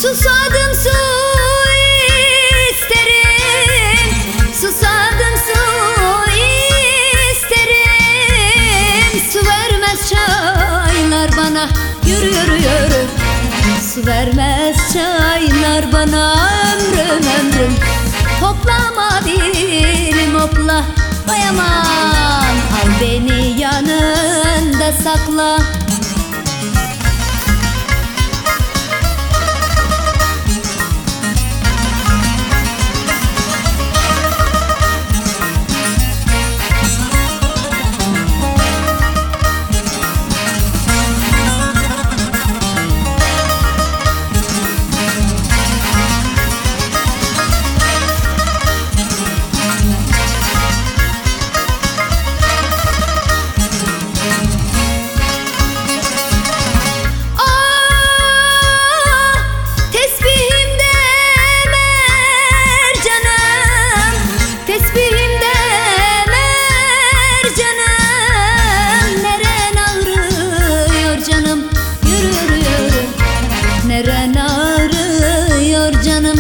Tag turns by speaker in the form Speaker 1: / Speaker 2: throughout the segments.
Speaker 1: Susadım su isterim, susadım su isterim. Su vermez çaylar bana, yürü yürü yürü. Su vermez çaylar bana, ömrüm ömrüm. Hoplama dilim hopla, vay aman. Al beni yanında sakla. Neren ağrıyor canım?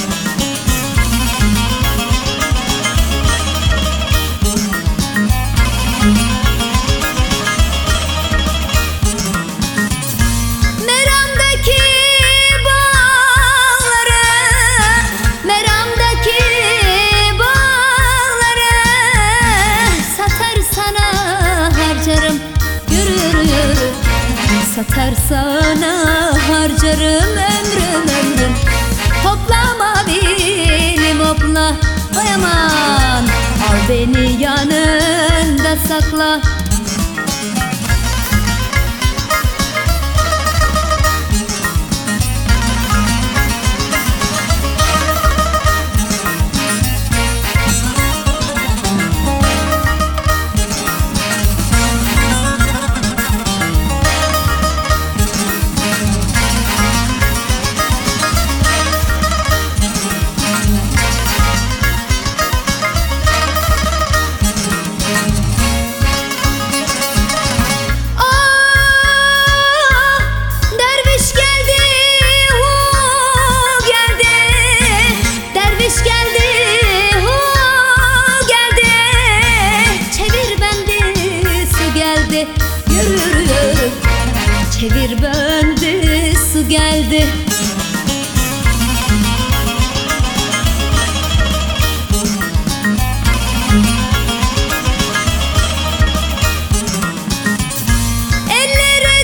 Speaker 1: Meramdaki bağları, meramdaki bağları satar sana harcarım, yürü yürü yürü. Satar sana harcarım, ömrüm ömrüm. Hoplama dilim hopla, vay aman. Al beni yanında sakla. Yürü yürü yürü, çevir böndü, su geldi. Ellere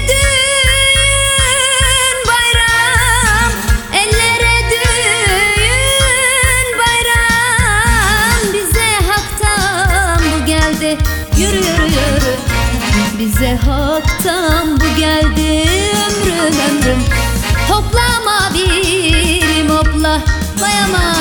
Speaker 1: düğün bayram, ellere düğün bayram. Bize haktan bu geldi, yürü yürü yürü. Bize haktan bu geldi, ömrüm ömrüm. Hoplama dilim hopla, vay aman.